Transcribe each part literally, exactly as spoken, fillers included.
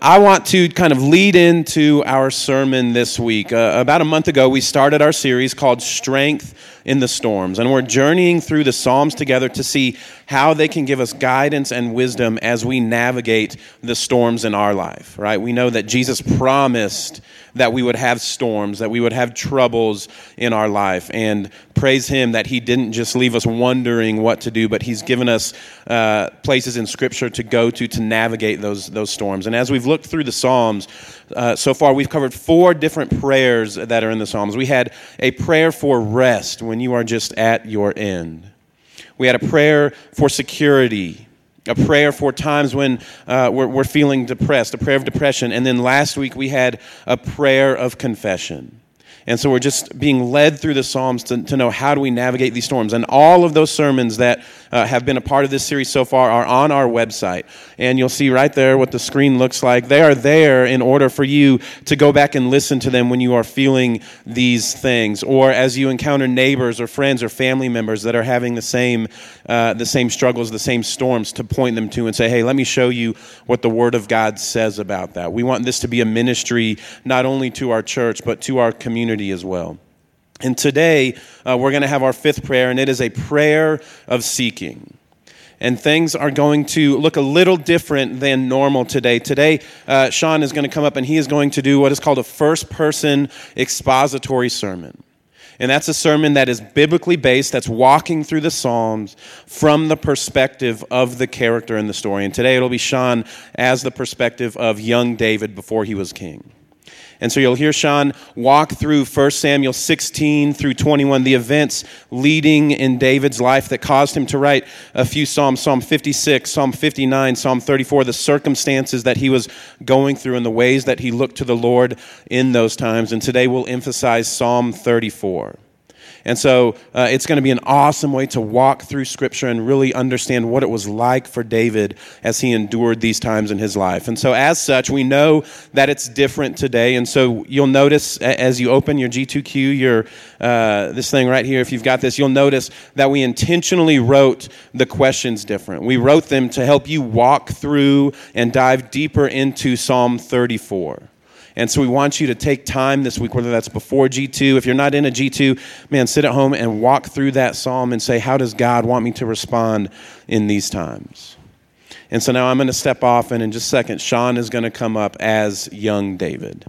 I want to kind of lead into our sermon this week. Uh, about a month ago, we started our series called Strength in the Storms, and we're journeying through the Psalms together to see how they can give us guidance and wisdom as we navigate the storms in our life, right? We know that Jesus promised that we would have storms, that we would have troubles in our life, and praise Him that He didn't just leave us wondering what to do, but He's given us uh, places in Scripture to go to to navigate those those storms. And as we've looked through the Psalms, uh, so far we've covered four different prayers that are in the Psalms. We had a prayer for rest when you are just at your end. We had a prayer for security, a prayer for times when uh, we're, we're feeling depressed, a prayer of depression. And then last week we had a prayer of confession. And so we're just being led through the Psalms to, to know how do we navigate these storms. And all of those sermons that uh, have been a part of this series so far are on our website. And you'll see right there what the screen looks like. They are there in order for you to go back and listen to them when you are feeling these things, or as you encounter neighbors or friends or family members that are having the same uh, the same struggles, the same storms, to point them to and say, hey, let me show you what the Word of God says about that. We want this to be a ministry not only to our church, but to our community as well. And today, uh, we're going to have our fifth prayer, and it is a prayer of seeking. And things are going to look a little different than normal today. Today, uh, Sean is going to come up, and he is going to do what is called a first-person expository sermon. And that's a sermon that is biblically based, that's walking through the Psalms from the perspective of the character in the story. And today it'll be Sean as the perspective of young David before he was king. And so you'll hear Sean walk through First Samuel sixteen through twenty-one, the events leading in David's life that caused him to write a few Psalms, Psalm fifty-six, Psalm fifty-nine, Psalm thirty-four, the circumstances that he was going through and the ways that he looked to the Lord in those times. And today we'll emphasize Psalm thirty-four. And so uh, it's going to be an awesome way to walk through Scripture and really understand what it was like for David as he endured these times in his life. And so as such, we know that it's different today. And so you'll notice as you open your G two Q, your uh, this thing right here, if you've got this, you'll notice that we intentionally wrote the questions different. We wrote them to help you walk through and dive deeper into Psalm thirty-four. And so we want you to take time this week, whether that's before G two. If you're not in a G two, man, sit at home and walk through that psalm and say, how does God want me to respond in these times? And so now I'm going to step off, and in just a second, Sean is going to come up as young David.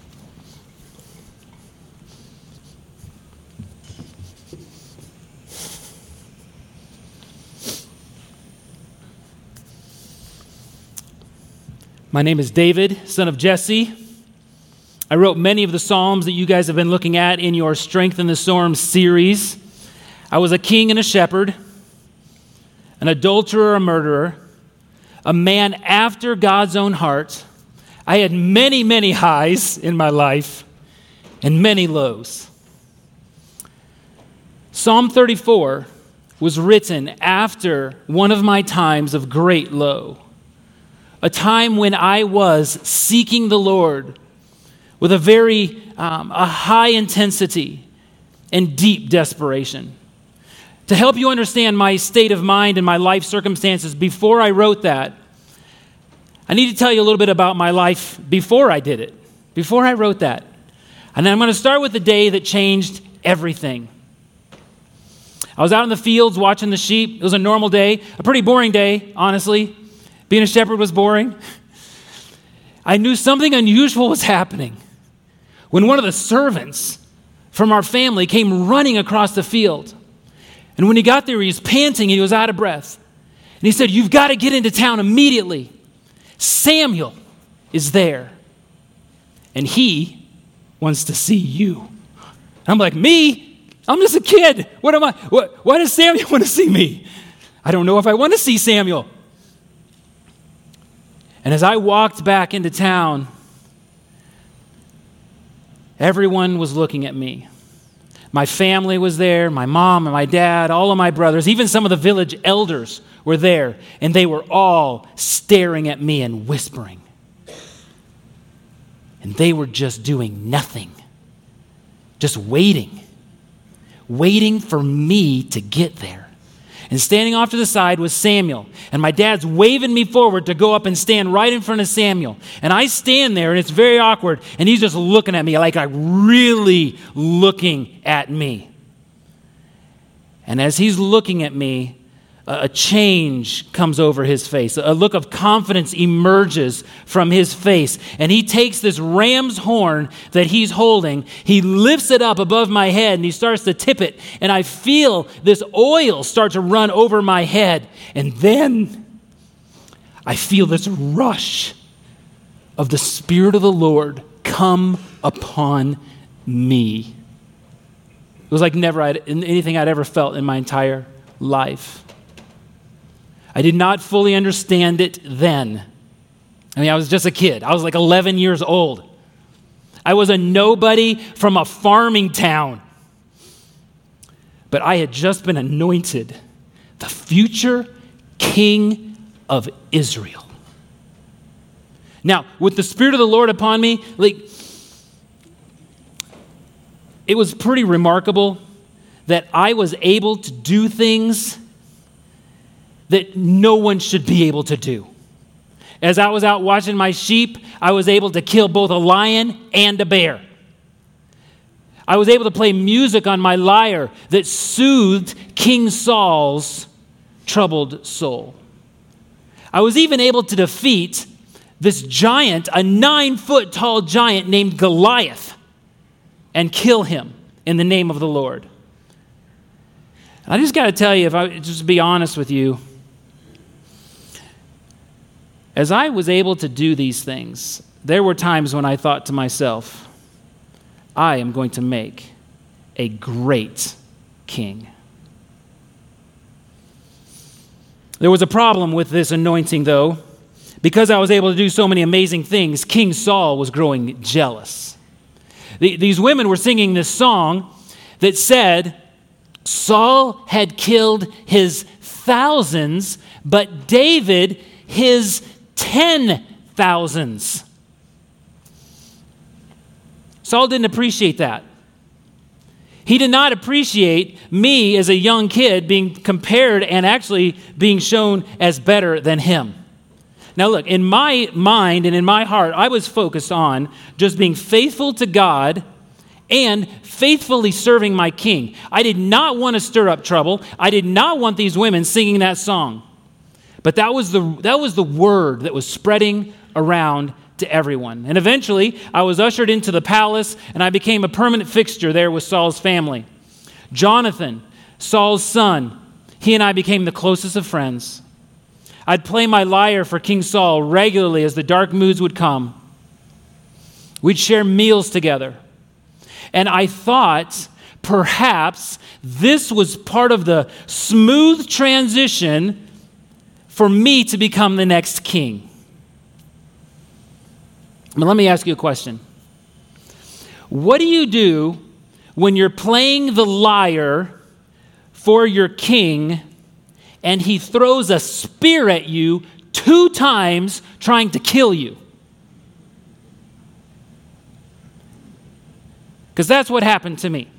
My name is David, son of Jesse. I wrote many of the Psalms that you guys have been looking at in your Strength in the Storm series. I was a king and a shepherd, an adulterer, a murderer, a man after God's own heart. I had many, many highs in my life and many lows. Psalm thirty-four was written after one of my times of great low, a time when I was seeking the Lord with a very um, a high intensity and deep desperation. To help you understand my state of mind and my life circumstances before I wrote that, I need to tell you a little bit about my life before I did it, before I wrote that. And then I'm going to start with the day that changed everything. I was out in the fields watching the sheep. It was a normal day, a pretty boring day, honestly. Being a shepherd was boring. I knew something unusual was happening when one of the servants from our family came running across the field. And when he got there, he was panting and he was out of breath. And he said, "You've got to get into town immediately. Samuel is there, and he wants to see you." I'm like, "Me? I'm just a kid. What am I? What, why does Samuel want to see me? I don't know if I want to see Samuel." And as I walked back into town, everyone was looking at me. My family was there, my mom and my dad, all of my brothers, even some of the village elders were there, and they were all staring at me and whispering. And they were just doing nothing, just waiting, waiting for me to get there. And standing off to the side was Samuel. And my dad's waving me forward to go up and stand right in front of Samuel. And I stand there, and it's very awkward. And he's just looking at me, like, like really looking at me. And as he's looking at me, a change comes over his face. A look of confidence emerges from his face. And he takes this ram's horn that he's holding, he lifts it up above my head, and he starts to tip it. And I feel this oil start to run over my head. And then I feel this rush of the Spirit of the Lord come upon me. It was like never I'd, anything I'd ever felt in my entire life. I did not fully understand it then. I mean, I was just a kid. I was like eleven years old. I was a nobody from a farming town. But I had just been anointed the future king of Israel. Now, with the Spirit of the Lord upon me, like, it was pretty remarkable that I was able to do things that no one should be able to do. As I was out watching my sheep, I was able to kill both a lion and a bear. I was able to play music on my lyre that soothed King Saul's troubled soul. I was even able to defeat this giant, a nine-foot tall giant named Goliath, and kill him in the name of the Lord. I just got to tell you, if I just be honest with you, as I was able to do these things, there were times when I thought to myself, I am going to make a great king. There was a problem with this anointing, though. Because I was able to do so many amazing things, King Saul was growing jealous. The, these women were singing this song that said, Saul had killed his thousands, but David his ten thousands. Saul didn't appreciate that. He did not appreciate me as a young kid being compared and actually being shown as better than him. Now look, in my mind and in my heart, I was focused on just being faithful to God and faithfully serving my king. I did not want to stir up trouble. I did not want these women singing that song. But that was the that was the word that was spreading around to everyone. And eventually, I was ushered into the palace, and I became a permanent fixture there with Saul's family. Jonathan, Saul's son, he and I became the closest of friends. I'd play my lyre for King Saul regularly as the dark moods would come. We'd share meals together. And I thought perhaps this was part of the smooth transition for me to become the next king. But let me ask you a question. What do you do when you're playing the lyre for your king and he throws a spear at you two times trying to kill you? Because that's what happened to me.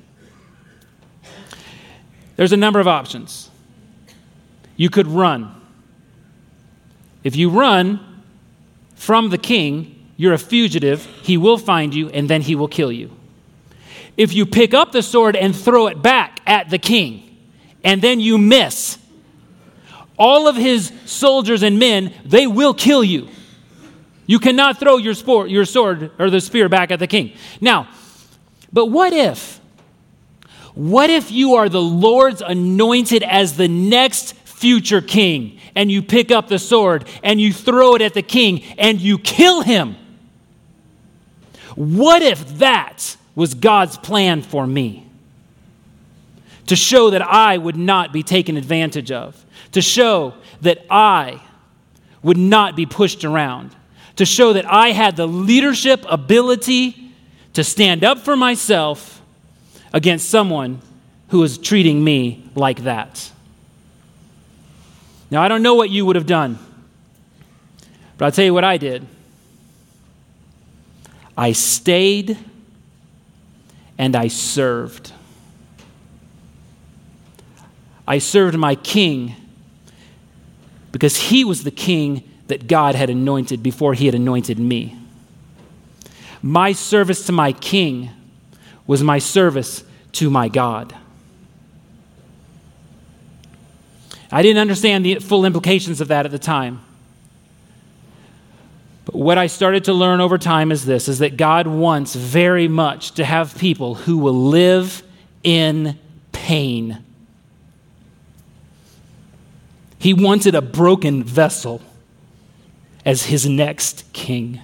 There's a number of options. You could run. If you run from the king, you're a fugitive. He will find you, and then he will kill you. If you pick up the sword and throw it back at the king, and then you miss, all of his soldiers and men, they will kill you. You cannot throw your, sport, your sword or the spear back at the king. Now, but what if, what if you are the Lord's anointed as the next future king, and you pick up the sword and you throw it at the king and you kill him? What if that was God's plan for me? To show that I would not be taken advantage of. To show that I would not be pushed around. To show that I had the leadership ability to stand up for myself against someone who is treating me like that. Now, I don't know what you would have done, but I'll tell you what I did. I stayed and I served. I served my king because he was the king that God had anointed before he had anointed me. My service to my king was my service to my God. I didn't understand the full implications of that at the time. But what I started to learn over time is this, is that God wants very much to have people who will live in pain. He wanted a broken vessel as his next king.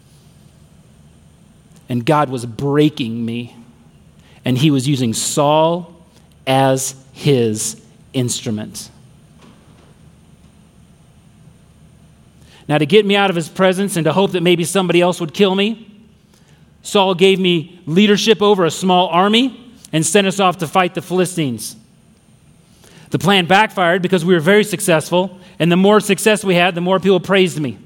And God was breaking me, and he was using Saul as his instrument. Now, to get me out of his presence and to hope that maybe somebody else would kill me, Saul gave me leadership over a small army and sent us off to fight the Philistines. The plan backfired because we were very successful, and the more success we had, the more people praised me.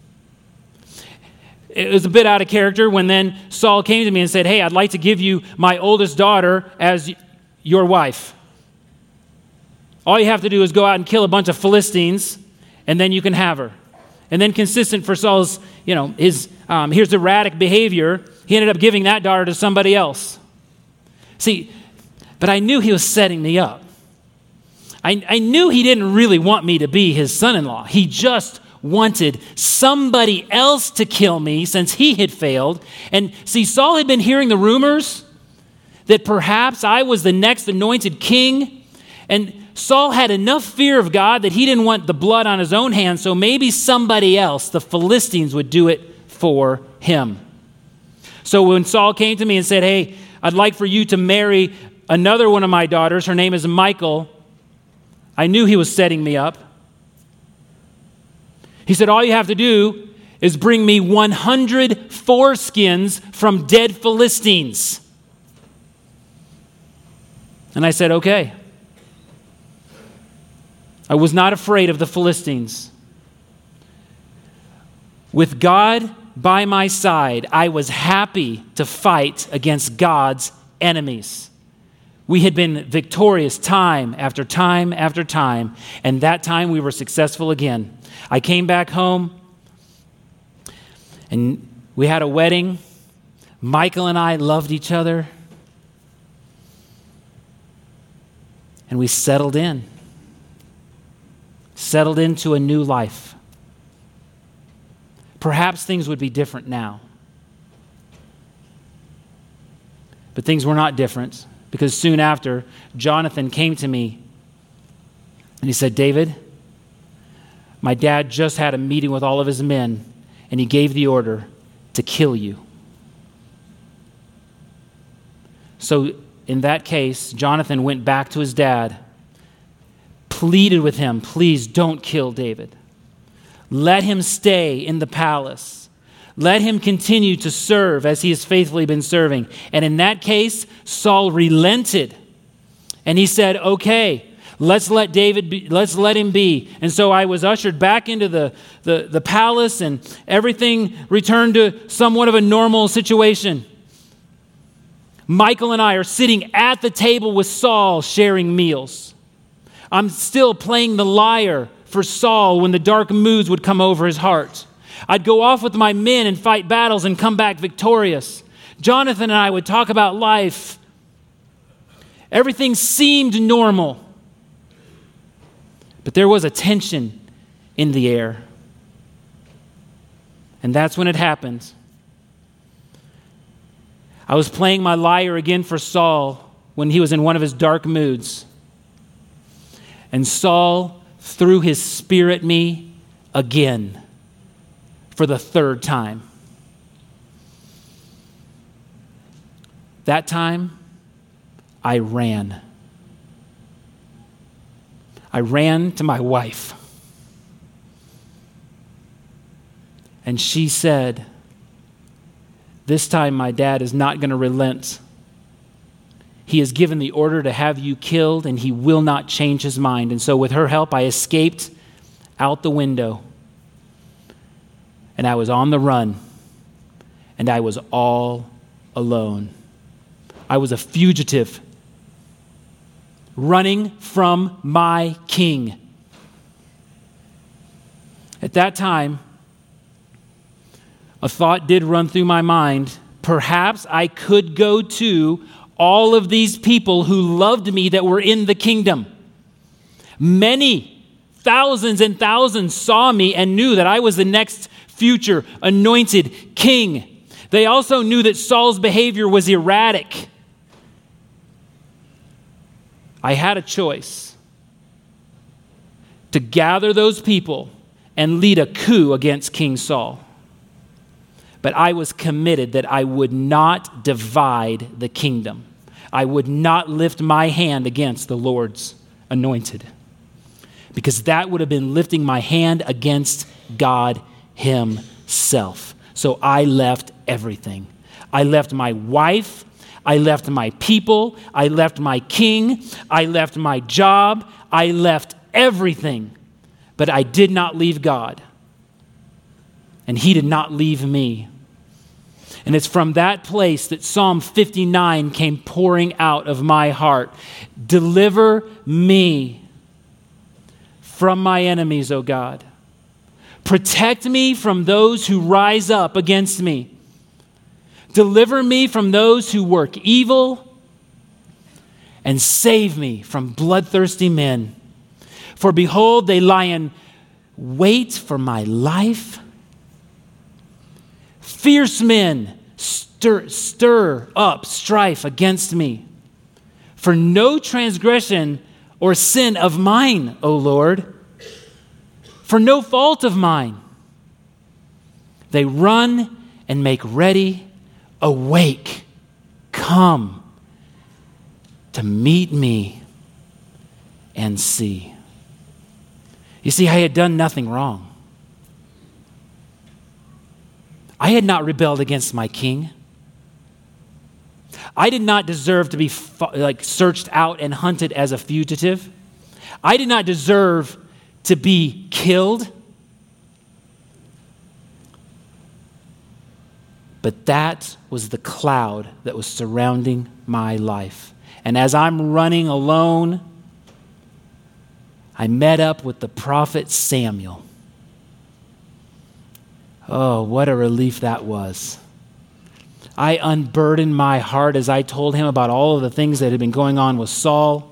It was a bit out of character when then Saul came to me and said, hey, I'd like to give you my oldest daughter as your wife. All you have to do is go out and kill a bunch of Philistines, and then you can have her. And then consistent for Saul's, you know, his, um, his erratic behavior, he ended up giving that daughter to somebody else. See, but I knew he was setting me up. I, I knew he didn't really want me to be his son-in-law. He just wanted somebody else to kill me since he had failed. And see, Saul had been hearing the rumors that perhaps I was the next anointed king. And Saul had enough fear of God that he didn't want the blood on his own hands, so maybe somebody else, the Philistines, would do it for him. So when Saul came to me and said, hey, I'd like for you to marry another one of my daughters, her name is Michal, I knew he was setting me up. He said, all you have to do is bring me one hundred foreskins from dead Philistines. And I said, okay. I was not afraid of the Philistines. With God by my side, I was happy to fight against God's enemies. We had been victorious time after time after time, and that time we were successful again. I came back home, and we had a wedding. Michal and I loved each other, and we settled in. Settled into a new life. Perhaps things would be different now. But things were not different, because soon after, Jonathan came to me and he said, David, my dad just had a meeting with all of his men, and he gave the order to kill you. So in that case, Jonathan went back to his dad, pleaded with him, please don't kill David. Let him stay in the palace. Let him continue to serve as he has faithfully been serving. And in that case, Saul relented. And he said, okay, let's let David be, let's let him be. And so I was ushered back into the, the, the palace, and everything returned to somewhat of a normal situation. Michal and I are sitting at the table with Saul sharing meals. I'm still playing the lyre for Saul when the dark moods would come over his heart. I'd go off with my men and fight battles and come back victorious. Jonathan and I would talk about life. Everything seemed normal. But there was a tension in the air. And that's when it happened. I was playing my lyre again for Saul when he was in one of his dark moods. And Saul threw his spear at me again for the third time. That time, I ran. I ran to my wife. And she said, this time my dad is not going to relent. He has given the order to have you killed, and he will not change his mind. And so with her help, I escaped out the window. And I was on the run. And I was all alone. I was a fugitive. running from my king. At that time, a thought did run through my mind. Perhaps I could go to all of these people who loved me that were in the kingdom. Many, thousands and thousands saw me and knew that I was the next future anointed king. They also knew that Saul's behavior was erratic. I had a choice to gather those people and lead a coup against King Saul. But I was committed that I would not divide the kingdom. I would not lift my hand against the Lord's anointed, because that would have been lifting my hand against God himself. So I left everything. I left my wife. I left my people. I left my king. I left my job. I left everything. But I did not leave God. And he did not leave me. And it's from that place that Psalm fifty-nine came pouring out of my heart. Deliver me from my enemies, O God. Protect me from those who rise up against me. Deliver me from those who work evil, and save me from bloodthirsty men. For behold, they lie in wait for my life. Fierce men stir, stir up strife against me. For no transgression or sin of mine, O Lord, for no fault of mine. They run and make ready. Awake, come to meet me and see. You see, I had done nothing wrong. I had not rebelled against my king. I did not deserve to be like searched out and hunted as a fugitive. I did not deserve to be killed. But that was the cloud that was surrounding my life. And as I'm running alone, I met up with the prophet Samuel. Oh, what a relief that was. I unburdened my heart as I told him about all of the things that had been going on with Saul.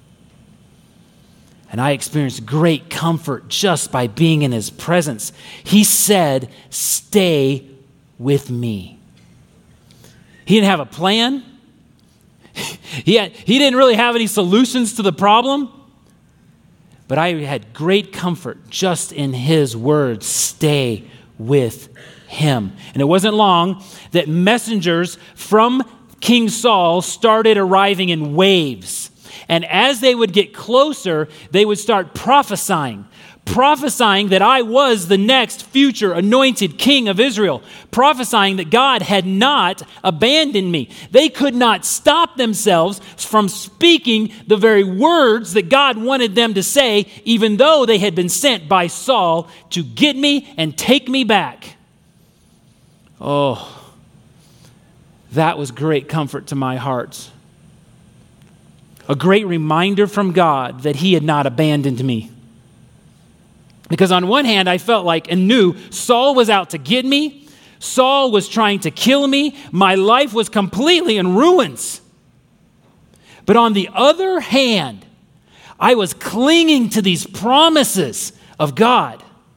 And I experienced great comfort just by being in his presence. He said, stay with me. He didn't have a plan. He, had, he didn't really have any solutions to the problem. But I had great comfort just in his words, stay with him. And it wasn't long that messengers from King Saul started arriving in waves. And as they would get closer, they would start prophesying. Prophesying that I was the next future anointed king of Israel. Prophesying that God had not abandoned me. They could not stop themselves from speaking the very words that God wanted them to say, even though they had been sent by Saul to get me and take me back. Oh, that was great comfort to my heart. A great reminder from God that he had not abandoned me. Because on one hand, I felt like and knew Saul was out to get me. Saul was trying to kill me. My life was completely in ruins. But on the other hand, I was clinging to these promises of God.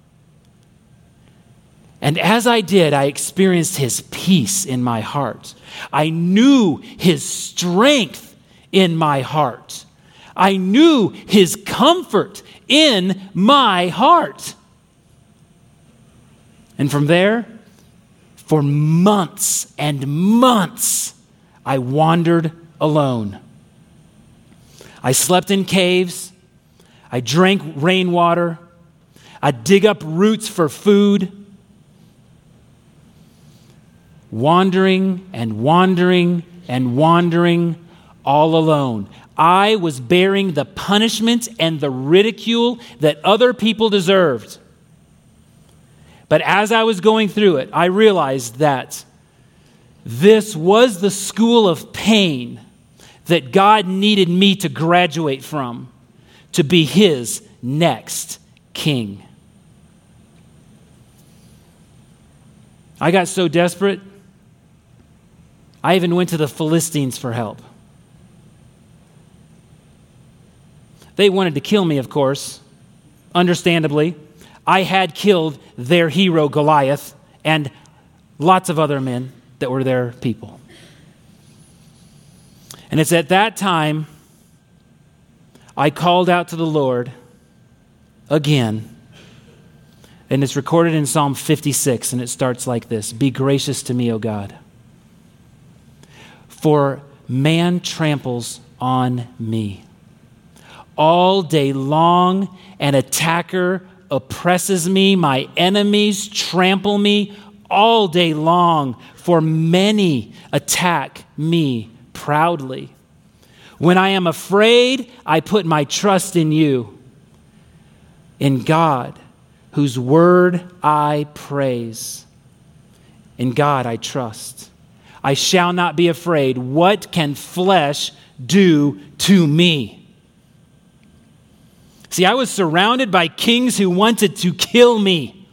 And as I did, I experienced his peace in my heart. I knew his strength in my heart. I knew his comfort in my heart. And from there, for months and months, I wandered alone. I slept in caves. I drank rainwater. I'd dig up roots for food. Wandering and wandering and wandering all alone. I was bearing the punishment and the ridicule that other people deserved. But as I was going through it, I realized that this was the school of pain that God needed me to graduate from to be his next king. I got so desperate, I even went to the Philistines for help. They wanted to kill me, of course, understandably. I had killed their hero Goliath and lots of other men that were their people. And it's at that time I called out to the Lord again. And it's recorded in Psalm fifty-six, and it starts like this: Be gracious to me, O God, for man tramples on me. All day long, an attacker oppresses me. My enemies trample me all day long, for many attack me proudly. When I am afraid, I put my trust in you, in God, whose word I praise. In God I trust. I shall not be afraid. What can flesh do to me? See, I was surrounded by kings who wanted to kill me.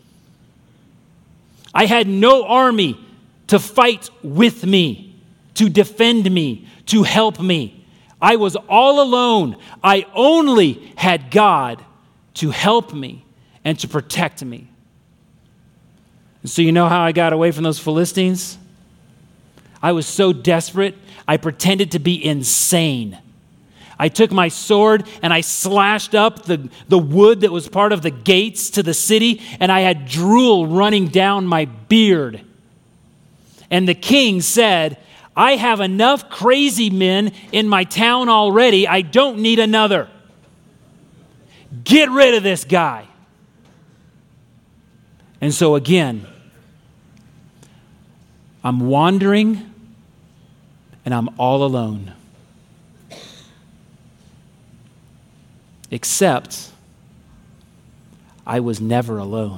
I had no army to fight with me, to defend me, to help me. I was all alone. I only had God to help me and to protect me. And so you know how I got away from those Philistines? I was so desperate, I pretended to be insane. I took my sword and I slashed up the, the wood that was part of the gates to the city, and I had drool running down my beard. And the king said, I have enough crazy men in my town already. I don't need another. Get rid of this guy. And so again, I'm wandering and I'm all alone. Except I was never alone.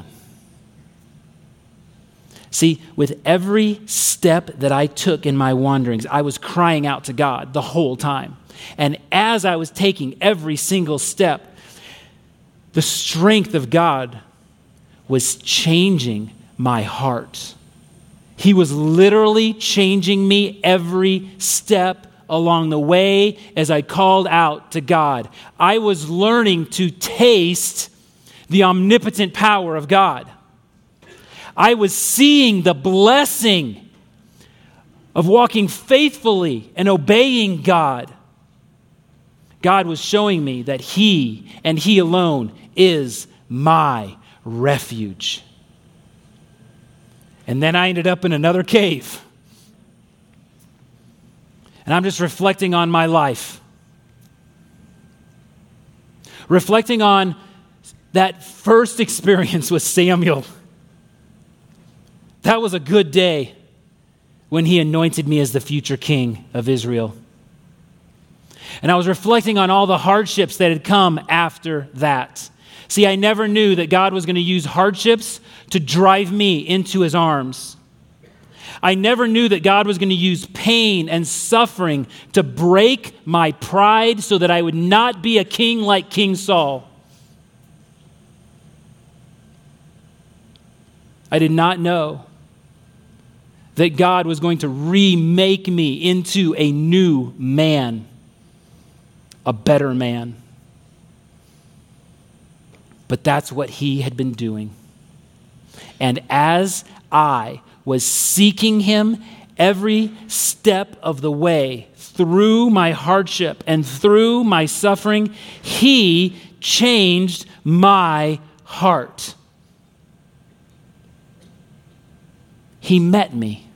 See, with every step that I took in my wanderings, I was crying out to God the whole time. And as I was taking every single step, the strength of God was changing my heart. He was literally changing me every step along the way as I called out to God. I was learning to taste the omnipotent power of God. I was seeing the blessing of walking faithfully and obeying God. God was showing me that He and He alone is my refuge. And then I ended up in another cave. And I'm just reflecting on my life. Reflecting on that first experience with Samuel. That was a good day when he anointed me as the future king of Israel. And I was reflecting on all the hardships that had come after that. See, I never knew that God was going to use hardships to drive me into His arms. I never knew that God was going to use pain and suffering to break my pride so that I would not be a king like King Saul. I did not know that God was going to remake me into a new man, a better man. But that's what He had been doing. And as I was seeking Him every step of the way through my hardship and through my suffering, He changed my heart. He met me.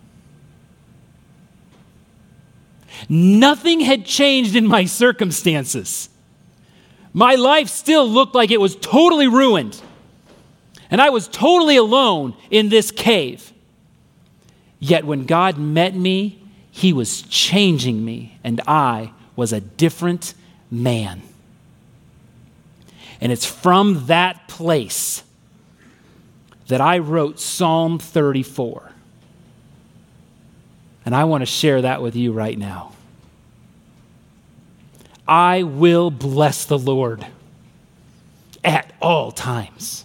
Nothing had changed in my circumstances. My life still looked like it was totally ruined. And I was totally alone in this cave. Yet when God met me, He was changing me, and I was a different man. And it's from that place that I wrote Psalm thirty-four. And I want to share that with you right now. I will bless the Lord at all times.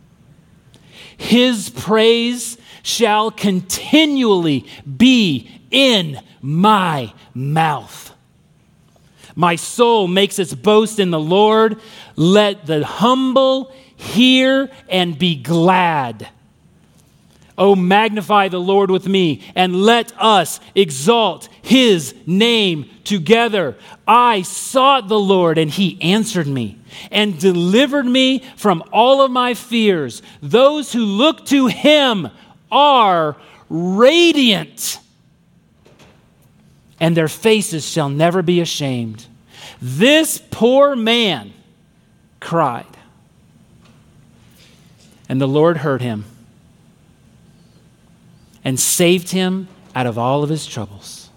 His praise shall continually be in my mouth. My soul makes its boast in the Lord. Let the humble hear and be glad. Oh, magnify the Lord with me, and let us exalt his name together. I sought the Lord, and he answered me and delivered me from all of my fears. Those who look to him are radiant, and their faces shall never be ashamed. This poor man cried, and the Lord heard him and saved him out of all of his troubles.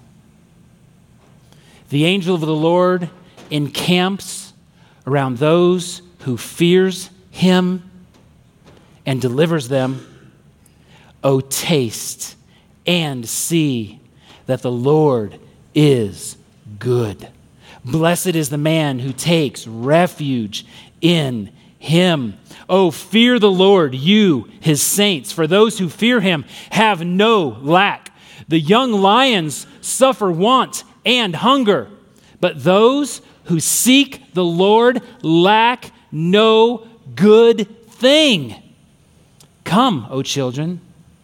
The angel of the Lord encamps around those who fears him and delivers them. Oh, taste and see that the Lord is good. Blessed is the man who takes refuge in him. Oh, fear the Lord, you, his saints, for those who fear him have no lack. The young lions suffer want and hunger, but those who seek the Lord lack no good thing. Come, O children,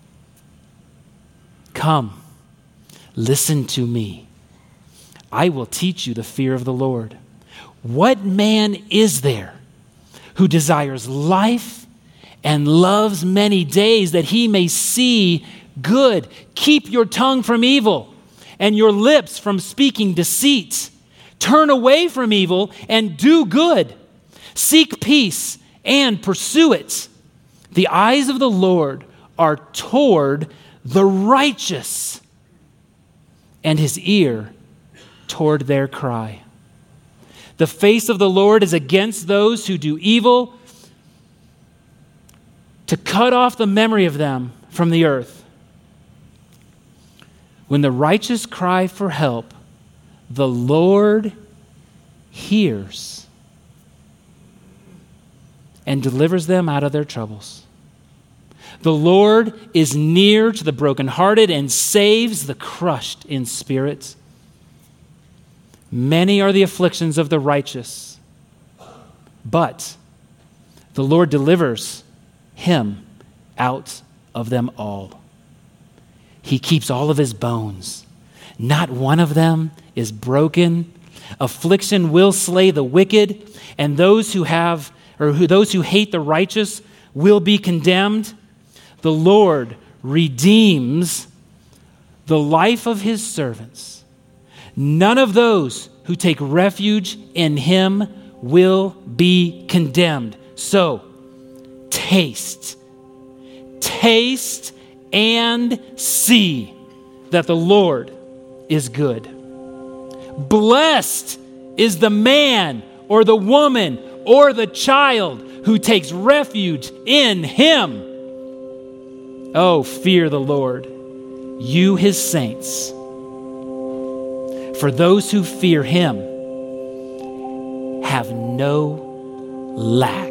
come, listen to me. I will teach you the fear of the Lord. What man is there who desires life and loves many days that he may see good? Keep your tongue from evil and your lips from speaking deceit. Turn away from evil and do good. Seek peace and pursue it. The eyes of the Lord are toward the righteous, and his ear toward their cry. The face of the Lord is against those who do evil, to cut off the memory of them from the earth. When the righteous cry for help, the Lord hears and delivers them out of their troubles. The Lord is near to the brokenhearted and saves the crushed in spirit. Many are the afflictions of the righteous, but the Lord delivers him out of them all. He keeps all of his bones. Not one of them is broken. Affliction will slay the wicked, and those who have, or who, those who hate the righteous will be condemned. The Lord redeems the life of his servants. None of those who take refuge in him will be condemned. So, taste, taste and see that the Lord is good. Blessed is the man or the woman or the child who takes refuge in him. Oh, fear the Lord, you his saints. For those who fear him have no lack.